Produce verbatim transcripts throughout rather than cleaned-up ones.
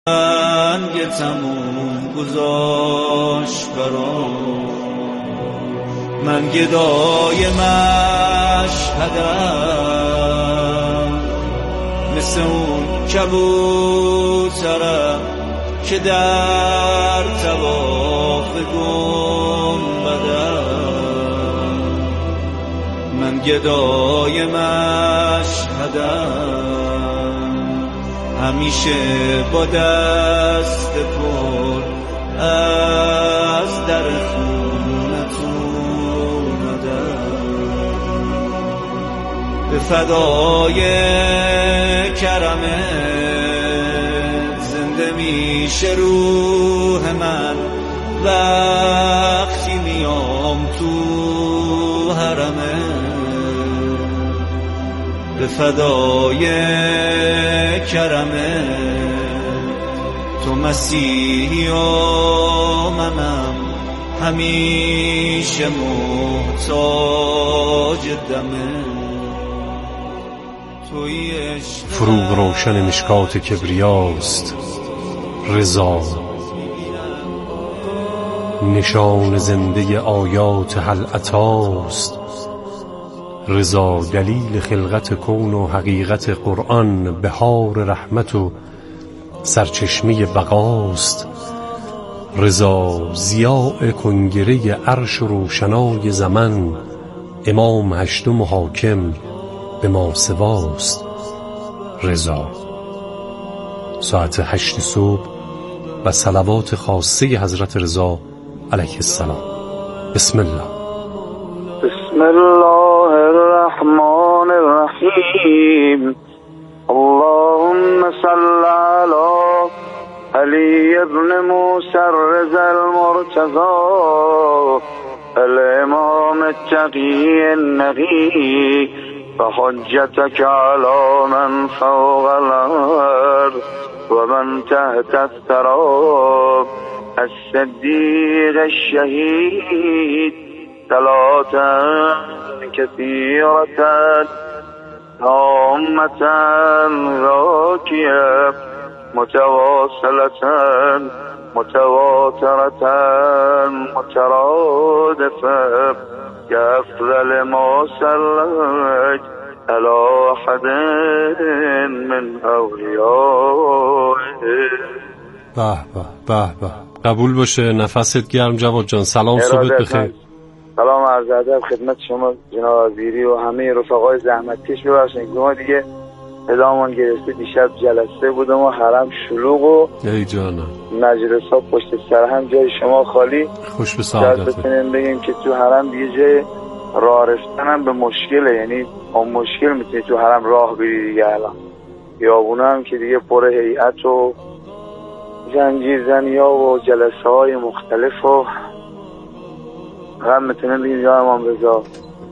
رنگ تموم گذاشت برام، من گدای مشهدم، مثل اون کبوترم که در طواف گنبدم، من گدای مشهدم، همیشه با دست پر از در خونت اومدم، به فدای کرمت زنده میشه روح من وقتی میام تو حرمت، به فدای کرمت تو مسیحی و منم همیشه محتاج دمه. فروغ روشن مشکات کبریاست رضا، نشان زنده آیات هل اتاست رضا، دلیل خلقت کون و حقیقت قرآن، بهار رحمت و سرچشمه بقاست رضا، ضیاء کنگره عرش و روشنای زمن، امام هشتم و حاکم به ما سواست رضا. ساعت هشت صبح و صلوات خاصه حضرت رضا علیه السلام. بسم الله. بسم الله الرحمن الرحیم. اللهم صل على علی ابن موسی الرضا المرتضى الامام التقی النقی فحجتك على من فوق الأرض ومن تحت الثرى الصديق الشهيد صلاة كثيرة تامة راكية متواصلة متواترة مترادفة كأفضل ما صليت على أحد من أوليائه. به به به به، قبول باشه. نفست گرم جواد جان. سلام، صبحت بخیر. سلام، عرض ادب خدمت شما جناب وزیری و همه رفقای زحمتکش. ببخشید ما دیگه ادامون گرفته، دیشب جلسه بودم و حرم شلوغ و ای جانم مجلس ها پشت سر هم، جای شما خالی. خوش به سعادت. بتونیم بگیم که تو حرم دیگه جای راه رفتن هم به مشکله، یعنی اون مشکل میتونی تو حرم راه بری دیگه. الان خیابونا هم که دیگه پر هیئت و زنجیر زنی ها و جلسه های مختلف و هم میتونیم بگیم یا امام رضا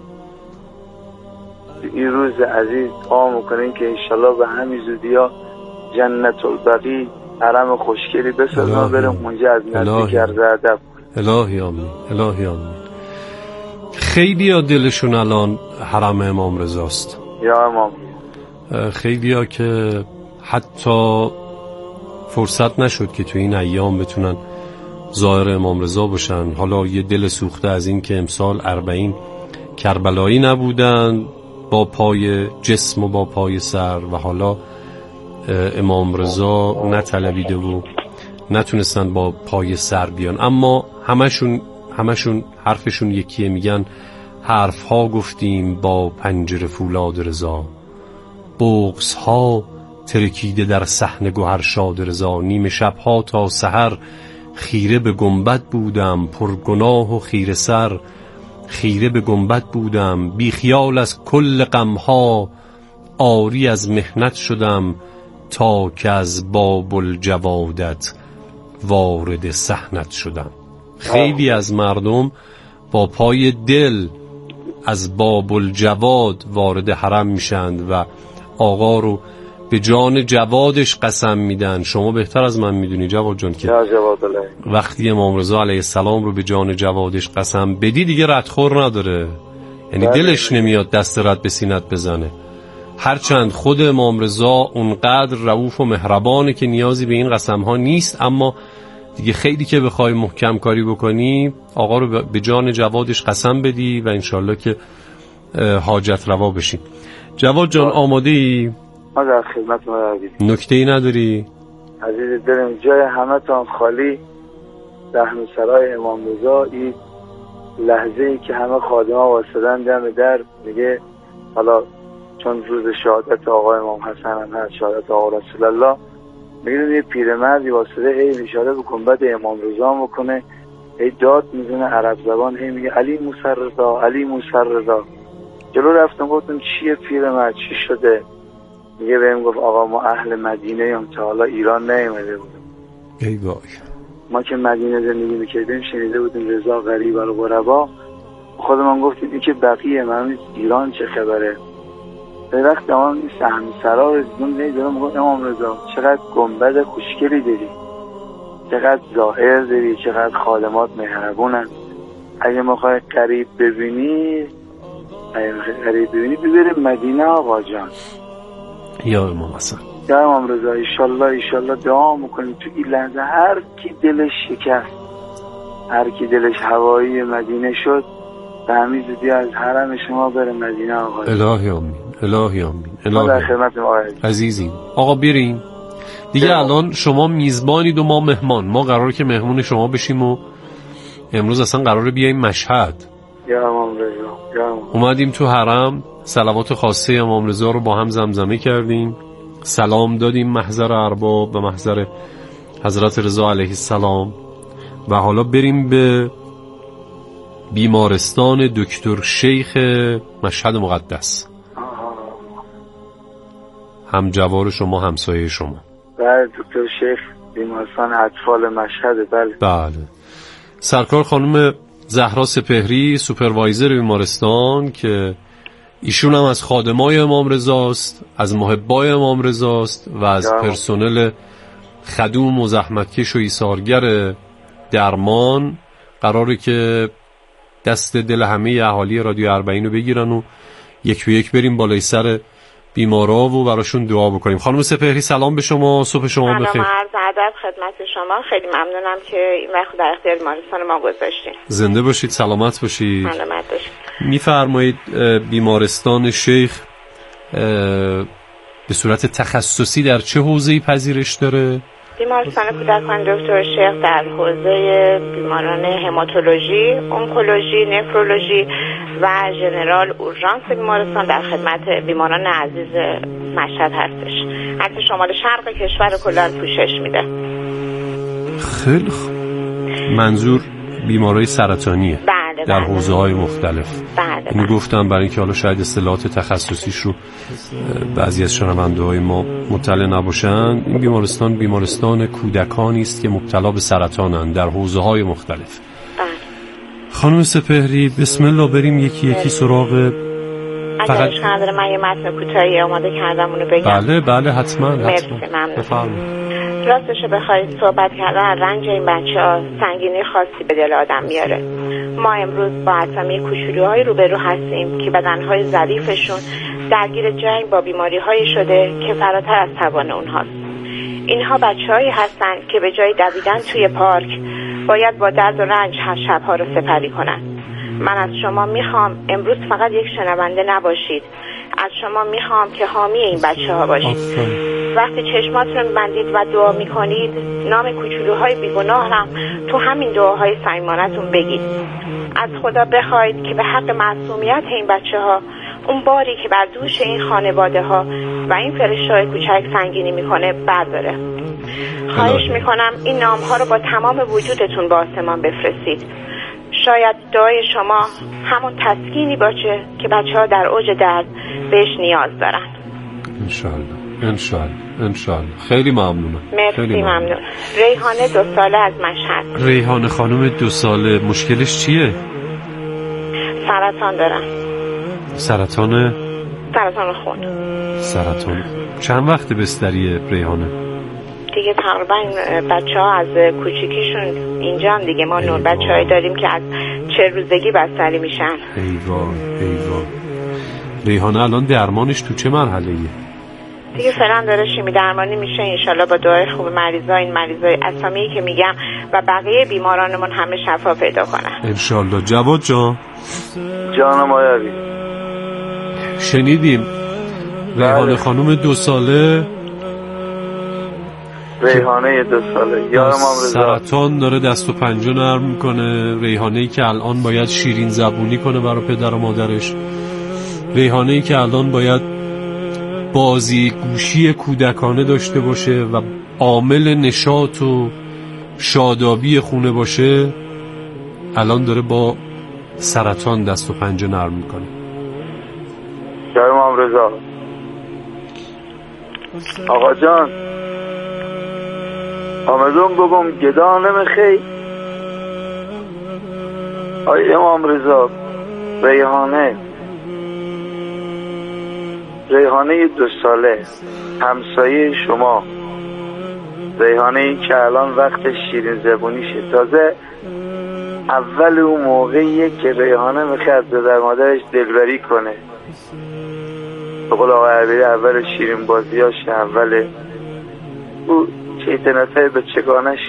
این روز عزیز دعا میکنیم که انشالله به همین زودی ها جنت البقی حرم خوشگلی بسازن و بریم اونجا از نزدیک عرض ادب. الهی آمین، الهی آمین. خیلی ها دلشون الان حرم امام رضاست. یا امام. خیلی ها که حتی فرصت نشد که تو این ایام بتونن ظاهر امام رضا باشن، حالا یه دل سوخته از این که امسال اربعین کربلایی نبودن با پای جسم و با پای سر، و حالا امام رضا نطلبیده و نتونستن با پای سر بیان. اما همشون همشون حرفشون یکیه، میگن حرف ها گفتیم با پنجره فولاد رضا، بغض ها ترکیده در صحن گوهر شاد رضا، نیمه شب ها تا سحر خیره به گنبد بودم، پر گناه و خیره سر خیره به گنبد بودم، بی خیال از کل غم ها آری از محنت شدم، تا که از باب الجوادت وارد صحنت شدم. خیلی از مردم با پای دل از باب الجواد وارد حرم میشند و آقا رو به جان جوادش قسم میدن. شما بهتر از من میدونی جواد جان که وقتی امام رضا علیه السلام رو به جان جوادش قسم بدی دیگه ردخور نداره، یعنی دلش نمیاد دست رد به سینت بزنه. هرچند خود امام رضا اونقدر رؤوف و مهربانه که نیازی به این قسم ها نیست، اما دیگه خیلی که بخوای محکم کاری بکنی آقا رو به جان جوادش قسم بدی و انشالله که حاجت روا بشی. جواد جان آماده ای؟ ما در خدمت ما عزیز. نکته ای نداری؟ عزیز دلم جای همه تان خالی رحم سرای امام رضا. این لحظه ای که همه خادم‌ها واسدن دم در میگه حالا چون روز شهادت آقا امام حسن هم هست، شهادت آقا رسول الله، میگه یه پیرمردی واسده هی اشاره به گنبد امام رضا میکنه، هی داد میزنه عرب زبان، هی میگه علی موسی رضا، علی موسی رضا. جلو رفتم گفتم چیه پیرمرد، چی شده؟ میگه بهم گفت آقا ما اهل مدینه ام، تا حالا ایران نیومده بودیم. ای وای. ما که مدینه زندگی میکردیم شنیده بودیم رضا غریب الغربا، خودمون گفتیم این که بقیه من ایران چه خبره. به وقت اون این سهم سرا رسیدم نیدارم میگم امام رضا چقدر گنبد خوشگلی داری، چقدر ظاهر داری، چقدر خادمات مهربونن. اگه میخوای قریب ببینی اگه میخوای قریب ببینی ببریم مدینه آقا جان. یا امام حسن، یا امام رضا. ایشالله ایشالله دعا میکنیم تو این لحظه هر کی دلش شکست، هر کی دلش هوایی مدینه شد به همین زودی از حرم شما بره مدینه آقا. الهی آمین، الهی آمین، الهی در خدمت آقا عزیزیم. آقا بریم دیگه. الان شما میزبانید و ما مهمان. ما قراره که مهمون شما بشیم و امروز اصلا قراره بیاییم مشهد. یا امام رضا، یا امام. اومدیم تو حرم، صلوات خاصه امام رضا رو با هم زمزمه کردیم، سلام دادیم محضر ارباب و محضر حضرت رضا علیه السلام و حالا بریم به بیمارستان دکتر شیخ مشهد مقدس. هم جوار شما، همسایه شما. بله دکتر شیخ بیمارستان اطفال مشهد. بله بله. سرکار خانم زهرا سپهری سوپروایزر بیمارستان که ایشون هم از خادمای امام رضاست، از محبای امام رضاست و از پرسنل خدوم و زحمتکش و ایثارگر درمان، قراره که دست دل همه اهالی رادیو اربعین رو بگیرن و یک به یک بریم بالای سر بیمارا و براشون دعا بکنیم. خانم سپهری سلام به شما، صبح شما بخیر. سلام عرض ادب خدمت شما. خیلی ممنونم که این وقت در اختیار بیمارستان ما گذاشتین. زنده باشید، سلامت باشید. سلامت باشید. میفرمایید بیمارستان شیخ به صورت تخصصی در چه حوزه‌ای پذیرش داره؟ بیمارستان کودکان دکتر شیخ در حوزه بیماران هماتولوژی، اونکولوژی، نفرولوژی و ژنرال اورژانس بیمارستان در خدمت بیماران عزیز مشهد هستش. حتی شمال شرق کشور کلاً پوشش میده. خیلی خوب. منظور بیمارای سرطانیه؟ بله در بله. حوزه‌های مختلف. بله اینو گفتم برای اینکه حالا شاید اصطلاحات تخصصیش رو بعضی از شنونده‌های ما مطلع نباشن. این بیمارستان بیمارستان کودکانی است که مبتلا به سرطانند در حوزه‌های مختلف. بله. خانم سپهری بسم الله بریم یکی یکی سراغ. اگر اشکال نداره من یه متن کوتاهی آماده کردم اونو بگم. بله بله حتما حتما. مرسی ممنون. بفرمایید. راستش بخواید صحبت کردن از رنج این بچه ها سنگینی خاصی به دل آدم میاره. ما امروز با اسامی کوچولوهای روبرو هستیم که بدنهای ظریفشون درگیر جنگ با بیماری‌های شده که فراتر از توان اونهاست. اینها بچه‌هایی هستن که به جای دویدن توی پارک باید با درد و رنج هر شب‌ها رو سپری کنن. من از شما میخوام امروز فقط یک شنونده نباشید. از شما میخوام که حامی این بچه‌ها باشید. وقتی چشماتون رو بندید و دعا میکنید نام کوچولوهای بیگناه هم تو همین دعاهای صمیمانه‌تون بگید. از خدا بخواید که به حق معصومیت این بچه‌ها اون باری که بر دوش این خانواده ها و این فرشته‌های کوچک سنگینی میکنه برداره. خواهش میکنم این نام‌ها رو با تمام وجودتون با آسمان بفرستید. شاید دعای شما همون تسکینی باشه که بچه‌ها در اوج درد بهش نیاز دارن. انشالله انشالله انشالله. خیلی ممنونم. مرسی خیلی ممنون. ممنون. ریحانه دو ساله از مشهد. ریحانه خانم دو ساله مشکلش چیه؟ سرطان دارن. سرطان؟ سرطان خون. سرطان. چند وقت بستریه ریحانه؟ دیگه تقریبا بچه ها از کوچیکیشون اینجا هم دیگه ما نور بچه هایی داریم که از چه روزگی بستری میشن. ایوان ایوان. ریحانه الان درمانش تو چه مرحله ایه؟ دیگه فعلا داره شیمی درمانی میشه، انشالله با دعای خوب مریضا این مریضای اسامی که میگم و بقیه بیمارانمون همه شفا پیدا کنن انشالله. جواد جان جانم آیوی، شنیدیم ریحانه خانوم دو ساله ریحانه دو ساله یارم امرزا سرطان داره دست و پنجه نرم میکنه، ریحانه‌ای که الان باید شیرین زبونی کنه برای پدر و مادرش، ریحانه‌ای که الان باید بازی گوشی کودکانه داشته باشه و عامل نشاط و شادابی خونه باشه، الان داره با سرطان دست و پنجه نرم میکنه. یارم امرزا آقا جان آمدون بگم گدا نمیخی. آی امام رضا ریحانه ریحانه دو ساله همسایه شما، ریحانه ای که الان وقت شیرین زبونیشه، تازه اول اون موقعیه که ریحانه میخواد به در مادرش دلبری کنه، به قول آقای عبیری اول شیرین بازیاش، اول او چیتنته به چگانش.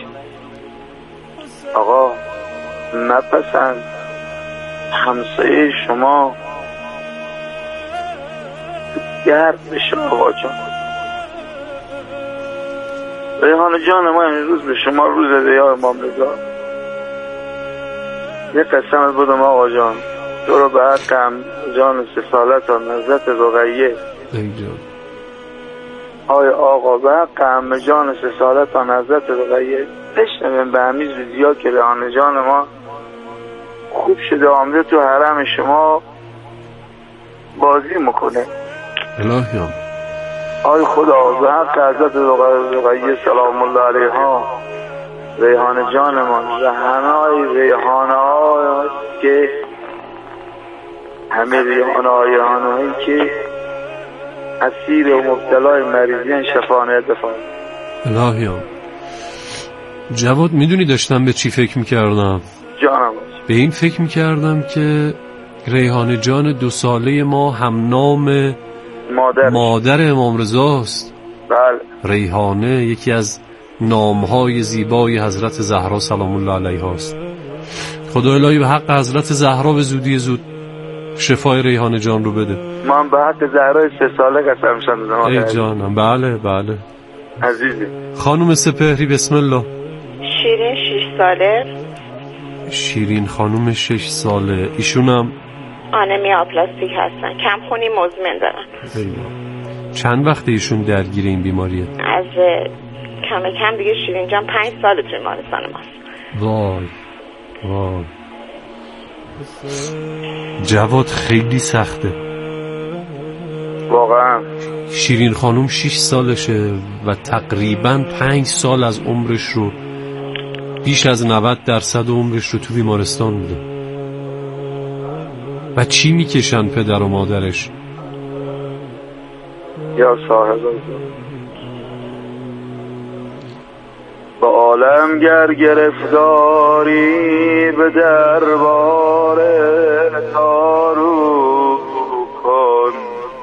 آقا نپسند همسایه شما گرد بشه. آقا جان ریحانه جان ما این روز به شما روز دیار امام رضا یه قسمت بودم آقا جان، تو رو به حق هم جان سفالت و نزدت رقیه آی آقا به حق هم جان سفالت و نزدت رقیه بشنویم به همیز ویدیو که ریحانه جان ما خوب شده آمده تو حرم شما بازی میکنه. الهیام آی خدا به حق حضرت رقیه سلام الله علیها ریحانه جان ما رهنای ریحانه های که همه ریحانه های هایی که اسیر و مبتلای مریضین شفانه دفاع. الهیام جواد میدونی داشتم به چی فکر میکردم؟ جانم به این فکر میکردم که ریحانه جان دو ساله ما هم نام مادر مادر امام رضاست. بله ریحانه یکی از نامهای زیبای حضرت زهرا سلام الله علیها است. خدا الهی به حق حضرت زهرا به زودی زود شفای ریحانه جان رو بده. من به حق زهرای سه ساله قسم شدم. ای جانم بله بله عزیزی. خانم سپهری بسم الله. شیرین شش ساله. شیرین خانم شش ساله، ایشونم آنمیا پلاستیک هستن، کم خونی مزمن دارن. ایوه. چند وقت ایشون درگیر این بیماریه؟ از کم کم دیگه شیرین جان پنج سال توی بیمارستان ماست. وای وای جواد خیلی سخته واقعا. شیرین خانم شش سالشه و تقریبا پنج سال از عمرش رو، بیش از نود درصد عمرش رو تو بیمارستان بوده. و چی میکشن پدر و مادرش؟ یا صاحب با عالم گر گرفتاری به دربار تارو کن،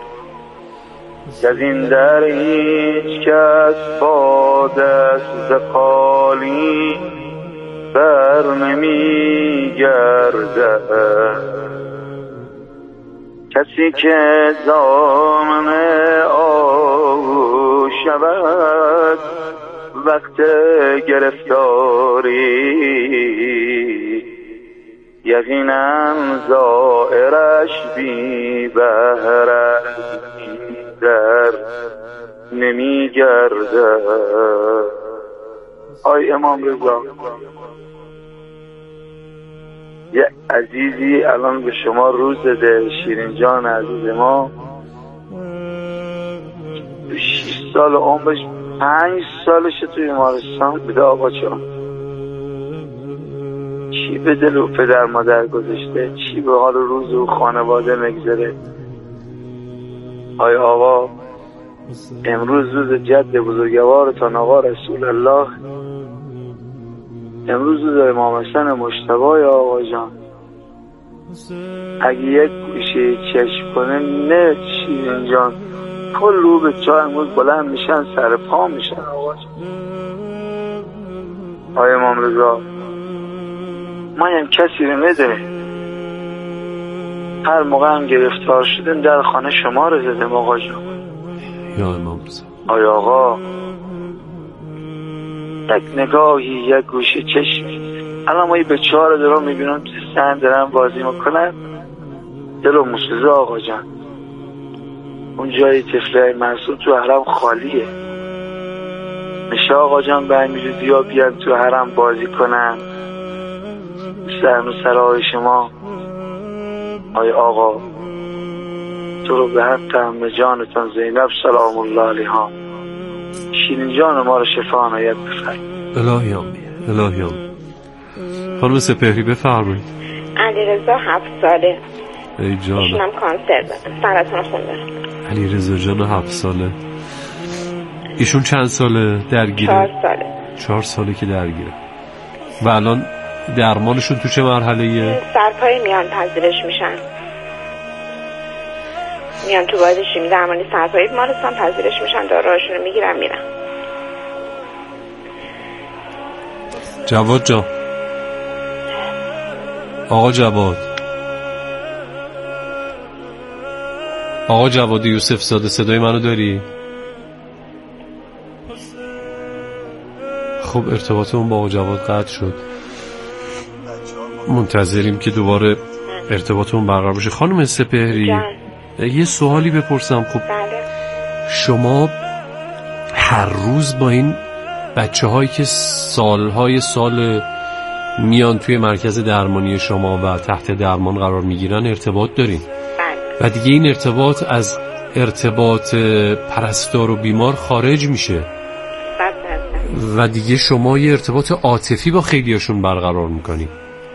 که از این در هیچ کس با دست خالی بر نمی گردد. کسی که ضامن آو شود وقت گرفتاری، یقینا زائرش بی بهره در نمی گرده. آی امام رضا یه عزیزی الان به شما روز ده، شیرین جان عزیز ما شیش سال عمرش پنج سالش توی بیمارستان بوده. آقا جان چی به دل و پدر مادر گذاشته، چی به حال روز و خانواده مگذره. آیا آقا امروز روز جد بزرگوارتان آقا رسول الله، امروز روز امام حسن مجتبی آقا جان، اگه یک گوشه چشم کنه نه شیرین جان کل رو به چای امروز بلند میشن سر پا میشن. آقا آقای امام رضا من هم کسی رو نده هر موقع هم گرفتار شدیم در خانه شما رو زدم آقا جان. یا امام رضا آیا آقا یک نگاهی یک گوشه چشمی الان ما یه به چهار دارم میبینم تو سن دارم بازی میکنن دلو موسوزه آقا جان. اون جای طفله منصور تو حرم خالیه میشه آقا جان برمی‌ریزی یا بیان تو حرم بازی کنن سرنو سرای شما. آی آقا تو رو به حق هم جانتان زینب سلام الله علیها شیرین جان ما رو شفا عنایت بفرمایید. الهی آمین الهی آمین. خانم سپهری بفرمایید. علیرضا هفت ساله ای جان ایشونم کانسر دارن سرطان خون دارن. علیرضا جان هفت ساله. ایشون چند ساله درگیره؟ چهار ساله. چهار ساله که درگیره. و الان درمانشون تو چه مرحله‌ایه؟ سرپای میان پذیرش میشن میان تو واحد شیمی درمانی سرپایی بیمارستان پذیرش میشن داروهاشون رو میگیرن میرن. جواد جان آقا جواد آقا جواد یوسف زاده صدای منو داری؟ خب ارتباطمون با آقا جواد قطع شد. منتظریم که دوباره ارتباطمون برقرار بشه. خانم سپهری یه سوالی بپرسم. خب بله. شما هر روز با این بچه هایی که سالهای سال میان توی مرکز درمانی شما و تحت درمان قرار میگیرن ارتباط دارین؟ بله. و دیگه این ارتباط از ارتباط پرستار و بیمار خارج میشه بله. و دیگه شما یه ارتباط عاطفی با خیلیاشون برقرار میکنین.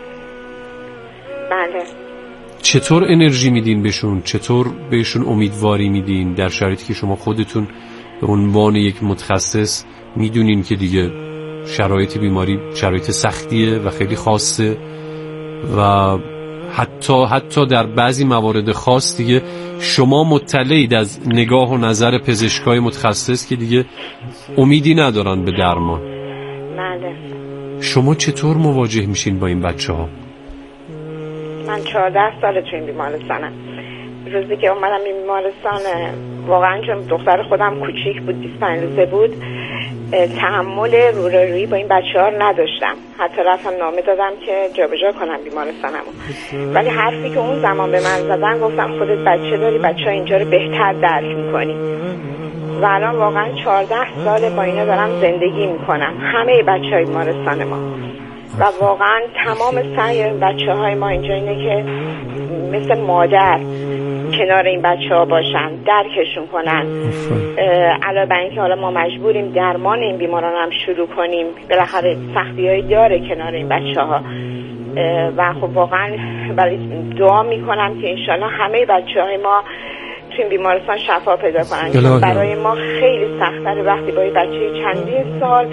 بله. چطور انرژی میدین بهشون؟ چطور بهشون امیدواری میدین در شرایطی که شما خودتون به عنوان یک متخصص میدونین که دیگه شرایط بیماری شرایط سختیه و خیلی خاصه و حتی حتی در بعضی موارد خاص دیگه شما مطلعید از نگاه و نظر پزشکای متخصص که دیگه امیدی ندارن به درمان. بله. شما چطور مواجه میشین با این بچه ها؟ من چهارده ساله تو این بیمارستانم. روزی که اومدم این بیمارستان واقعا چون دختر خودم کوچیک بود بیست و پنج روزه بود تحمل روی با این بچه ها نداشتم. حتی رفتم نامه دادم که جابجا کنم بیمارستانمو. ولی حرفی که اون زمان به من زدن گفتم خودت بچه داری بچه ها اینجا رو بهتر درک میکنی. و الان واقعا چهارده ساله با اینا دارم زندگی میکنم همه بچه های بیمارستان ما و واقعا تمام سعی بچه های ما اینجا اینه که مثل مادر کنار این بچه ها باشن درکشون کنن. علاوه بر اینکه حالا ما مجبوریم درمان این بیماران هم شروع کنیم بالاخره سختی هایی داره کنار این بچه ها و خب واقعا برای دعا میکنم که انشالله همه بچه های ما تو این بیمارستان شفا پیدا کنن. برای ما خیلی سخت‌تره وقتی با این بچه چندین سال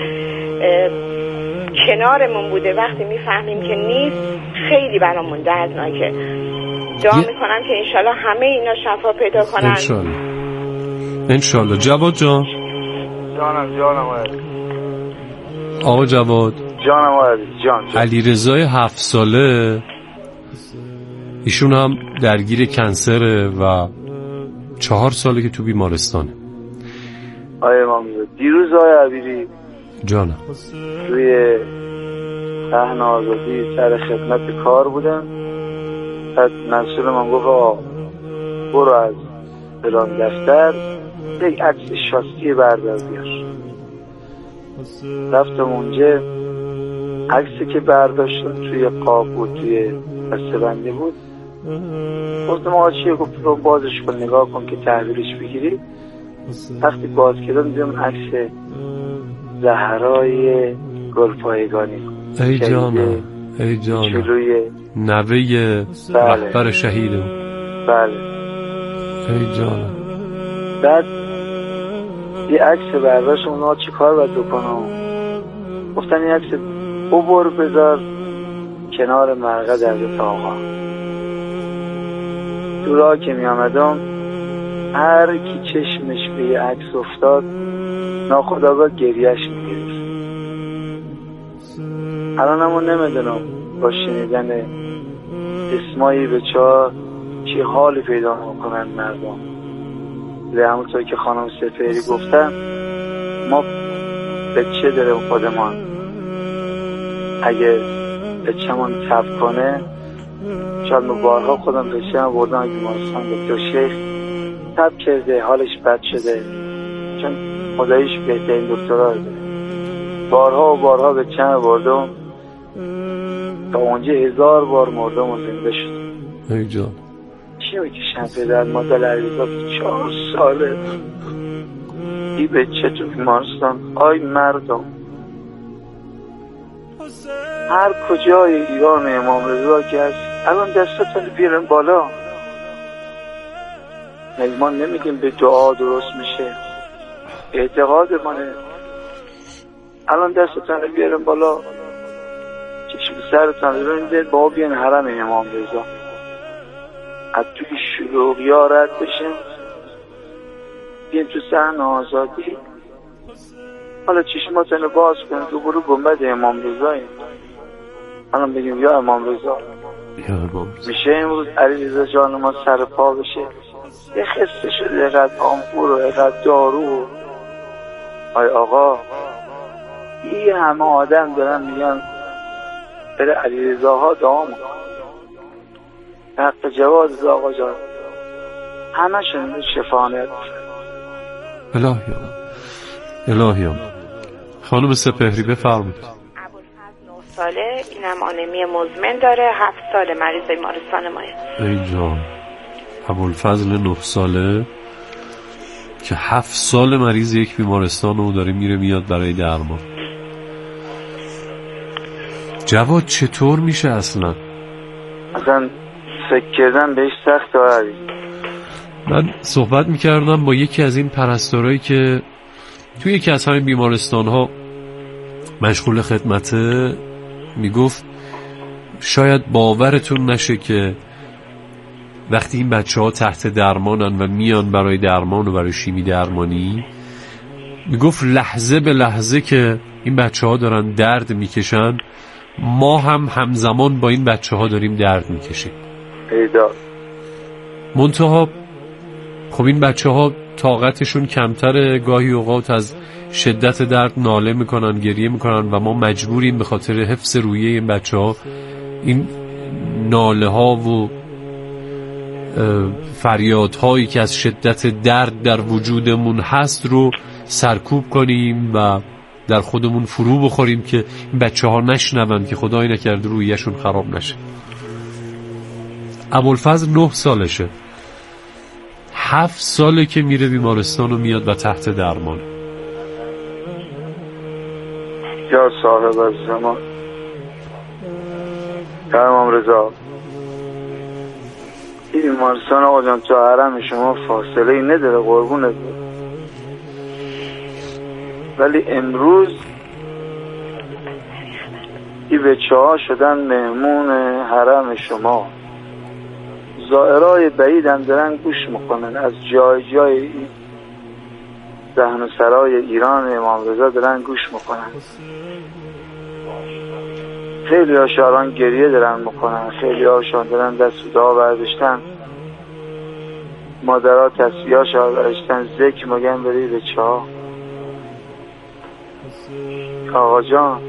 کنارمون بوده وقتی میفهمیم که نیست خیلی برامون دردناکه. دعا میکنم که انشالله همه اینا شفا پیدا کنن انشالله. انشالله. جواد جان جانم جانم آقا جواد جانم عزیز جان, جان. علیرضای هفت ساله ایشون هم درگیر کنسره و چهار ساله که تو بیمارستانه. آیه امام دیروز آیه عبیری جانم توی صحن آزادی سر خدمت کار بودم بعد مسئول من گفت آقا برو از فلان دفتر یک عکس شاسی بردار بیار. رفتم اونجا عکسی که برداشتم توی قاب بود توی بسته‌بندی بود. گفتم آقا چیه؟ گفت رو بازش کن نگاه کن که تحویلش بگیری. وقتی باز کردم دیدم عکس زهرای گلپایگانی. ای جانم ای جانم نوه رهبر شهیدم. بله ای جانم. بعد یه عکس برداشت اونا چی کار باید بکنم؟ گفتن این عکس ببر بذار کنار مرقد حضرت آقا. تو راه که می آمدم هر کی چشمش به یه عکس افتاد ناخودآگاه گریهش می گرفت. الان همون نمیدونم با شنیدن اسمایی بچه ها چه حالی پیدا میکنن مردم. ولی همونطور که خانم سپهری گفتن ما بچه داریم خودمان، اگه بچه‌مون تب کنه شاید ما بارها خودم بچه هم بردم بیمارستان دکتر شیخ تب کرده حالش بد شده چون خداییش بهترین دکترها داره. بارها و بارها بچه هم بردم تا اونجا هزار بار مردم و زنده شد. ای جان چی میکشن پدر مادر عریضا چهار ساله ای بچه تو بیمارستان. آی مردم هر کجای ایران امام رضا که هست الان دستتون بیارن بالا. ما نمیگیم به دعا درست میشه، اعتقاد منه. الان دستتون بیارن بالا، چشم سرتون ببینید با بیان حرم امام رضا از توی شلوغی ها رد بشن، بیان تو صحن آزادی. حالا چشماتون باز کنید تو برو گنبد امام رضا. الان بگیم یا امام رضا میشه امروز علیرضا جان ما سر پا بشه؟ یه خسته شده اقدر آنپور و اقدر دارو. آی آقا این همه آدم دارن میگن بره علیرضا ها دعا میکنن حق جواز آقا جان همه شون شفانت. الهی الهی خانم سپهری بفرمایید. ابوالفضل نه ساله، اینم آنمی مزمن داره، هفت سال مریض بیمارستان ماه. ای جان ابوالفضل نه ساله که هفت سال مریض یک بیمارستان رو داره میره میاد برای درمان. جواد چطور میشه اصلا؟ اصلا فکر کردن بهش سخت داری. من صحبت میکردم با یکی از این پرستارایی که توی یکی از همین بیمارستان ها مشغول خدمته، میگفت شاید باورتون نشه که وقتی این بچه ها تحت درمانن و میان برای درمان و برای شیمی درمانی، میگفت لحظه به لحظه که این بچه ها دارن درد میکشن ما هم همزمان با این بچه ها داریم درد میکشیم. پیدا منتها خب این بچه ها طاقتشون کمتره، گاهی اوقات از شدت درد ناله میکنن، گریه میکنن و ما مجبوریم به خاطر حفظ روحیه این بچه ها این ناله ها و فریادهایی که از شدت درد در وجودمون هست رو سرکوب کنیم و در خودمون فرو بخوریم که این بچه ها نشنون که خدای نکرده روحیه‌شون خراب نشه. ابوالفضل نه سالشه، هفت ساله که میره بیمارستان و میاد و تحت درمان. یا صاحب از زمان امام رضا این بیمارستان آقا جان تو حرم شما فاصله ای نداره قربونت، ولی امروز این بچه ها شدن مهمون حرم شما. زائرای بعید هم دارن گوش میکنن از جای جای دهن و سرای ایران امام رضا دارن گوش میکنن. خیلی هاشان گریه دارن میکنن، خیلی هاشان دارن دست دعا برداشتن، مادرها تسبیح هاشان برداشتن، ذکر مگن بری بچه ها. آقا جان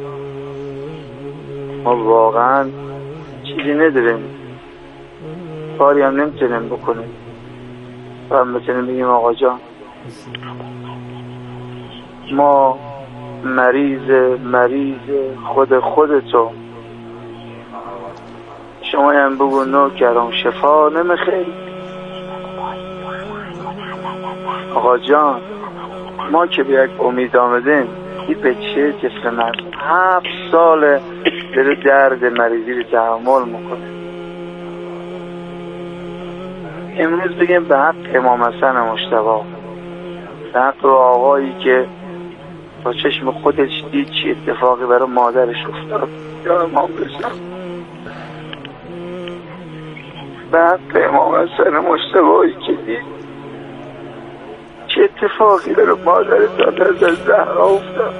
ما واقعا چیزی نداریم، کاری هم نمیتونیم بکنیم، و میتونیم بگیم آقا جان ما مریض مریض خود خودتو، شما هم بگو نوکرم شفا نمیخیر. آقا جان ما که به یک امید آمدیم این بچه طفل مرد هفت ساله داره درد مریضی رو تحمل میکنه. امروز بگیم به حق امام حسن مجتبی، به حق آقایی که با چشم خودش دید چی اتفاقی برای مادرش افتاد، یا امام رضا به حق امام حسین مجتبی که دید چه اتفاقی برای مادرت از زهرا افتاد.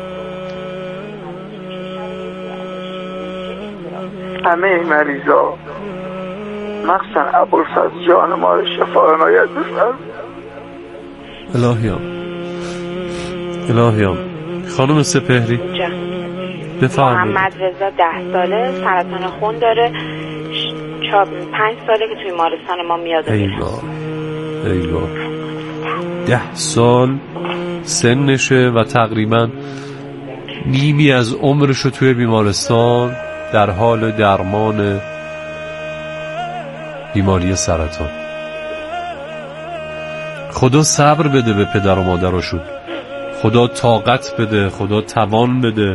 همه این مریضا مخصوصا ابوالفضل جان ما رو شفا عنایت بفرما. الهیام الهیام. خانم سپهری بفرمایید. محمد رضا ده ساله سرطان خون داره، چهار پنج ساله که توی بیمارستان ما میاد و میره. ایوه ایوه. ده سال سنشه و تقریبا نیمی از عمرشو توی بیمارستان در حال درمان بیماری سرطان. خدا صبر بده به پدر و مادرشون، خدا طاقت بده، خدا توان بده.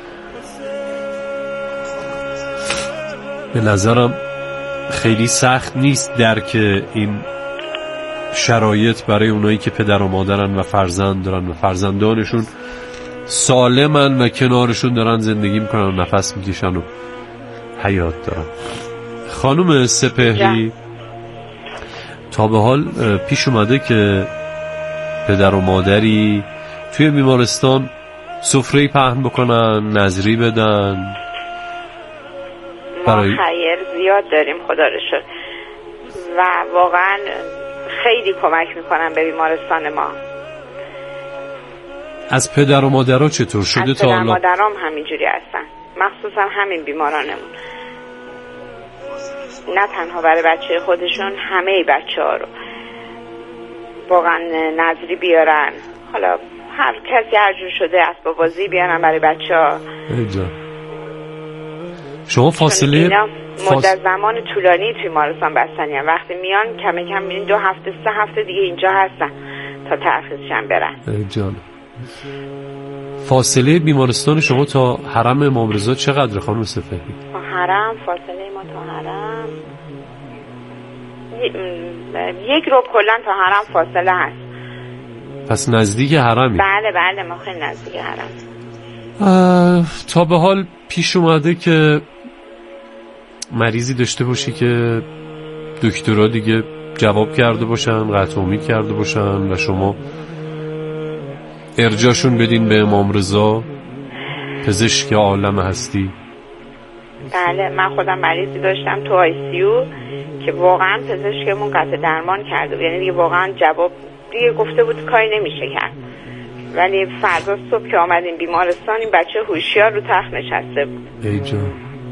به نظرم خیلی سخت نیست درک این شرایط برای اونایی که پدر و مادرن و فرزند دارن و فرزندانشون سالمن و کنارشون دارن زندگی میکنن و نفس میکشن و حیات دارن. خانم سپهری تا به حال پیش اومده که پدر و مادری توی بیمارستان سفره پهن بکنن، نظری بدن؟ ما خیر زیاد داریم خدا رو شکر و واقعا خیلی کمک میکنن به بیمارستان ما. از پدر و مادرها چطور شده تا حالا؟ از پدر و مادرام همینجوری هستن، مخصوصا همین بیمارانمون، نه تنها برای بچه خودشون، همه بچه ها رو واقعا نظری بیارن، حالا هر کسی هر جور شده اسباب بازی بیارن برای بچه ها. شما فاصله فاصله مدت زمان طولانی توی بیمارستان بستنی هم. وقتی میان کم کم میبینین دو هفته سه هفته دیگه اینجا هستن تا ترخیصشن برن. جان. فاصله بیمارستان شما تا حرم امام رضا چقدره خانم سپهری؟ تا حرم فاصله ما تا حرم یک رو کلن تا حرم فاصله هست. پس نزدیک حرمی؟ بله بله ما خیلی نزدیک حرم. تا به حال پیش اومده که مریضی داشته باشی که دکترها دیگه جواب کرده باشن، قطع امید کرده باشن و شما ارجاشون بدین به امام رضا پزشک عالم هستی؟ بله من خودم مریضی داشتم تو آی سی یو که واقعا پزشکمون قطع درمان کرده، یعنی دیگه واقعا جواب دیگه گفته بود کاری نمیشه کرد، ولی فردا صبح که آمدیم بیمارستان این بچه هوشیار رو تخت نشسته بود. ای جان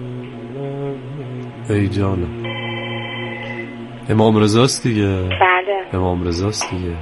ای جان. امام رضاست دیگه. بله امام رضاست دیگه.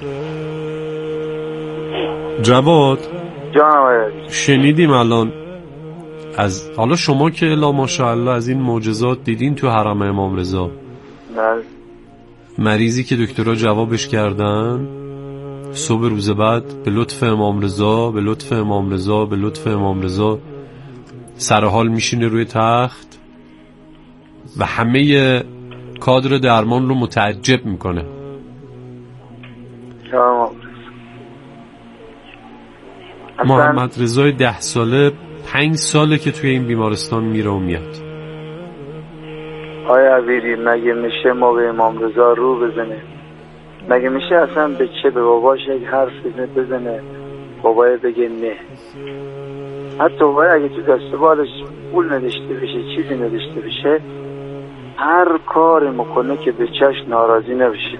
جواد جان شنیدیم الان از حالا شما که الا ماشاءالله از این معجزات دیدین تو حرم امام رضا. بله. مریضی که دکترها جوابش کردن صبح روز بعد به لطف امام رضا به لطف امام رضا به لطف امام رضا سر حال میشینه روی تخت و همه کادر درمان رو متعجب میکنه. محمد رضای ده ساله پنج ساله که توی این بیمارستان میره و میاد. آیا عبیری مگه میشه ما به امام رضا رو بزنه؟ مگه میشه اصلا به چه به باباش یک حرف بزنه بابای بگه نه؟ حتی بابای اگه تو دست بالش پول نداشته بشه چیزی نداشته بشه هر کار میکنه که به چشم ناراضی نبشه.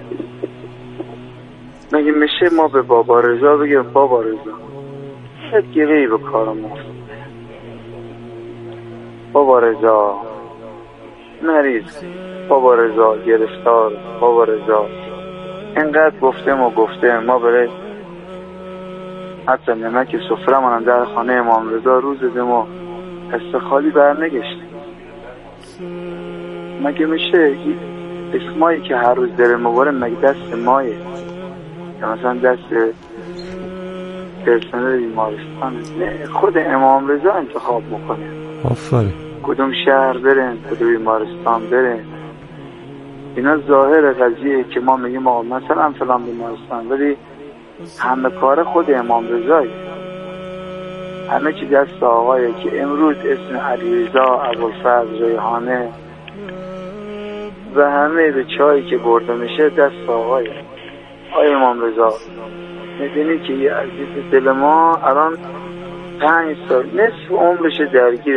مگه میشه ما به بابا رضا بگیم بابا رضا صد گیری به کارم مفت، بابا رضا مریض، بابا رضا گرفتار، بابا رضا اینقدر گفته ما گفته ما برای حتی نمک سفره منم در خانه امام رضا روز دیم و استخالی برنگشتیم. مگه میشه اسمایی که هر روز داره مباره مگه دست مایه یا مثلا دست پرسنل بیمارستان؟ نه خود امام رضا انتخاب میکنه آفرین کدوم شهر برن کدوم بیمارستان برن. اینا ظاهر قضیه که ما میگیم آقا مثلا فلان بیمارستان، ولی همه کار خود امام رضایی، همه چی دست آقایه که امروز اسم علیرضا ابوالفضل ریحانه و همه به چایی که برده میشه دست آقای آقای امام رضا. میدونی که یه عزیز دل ما الان پنج سال نصف عمرش درگیر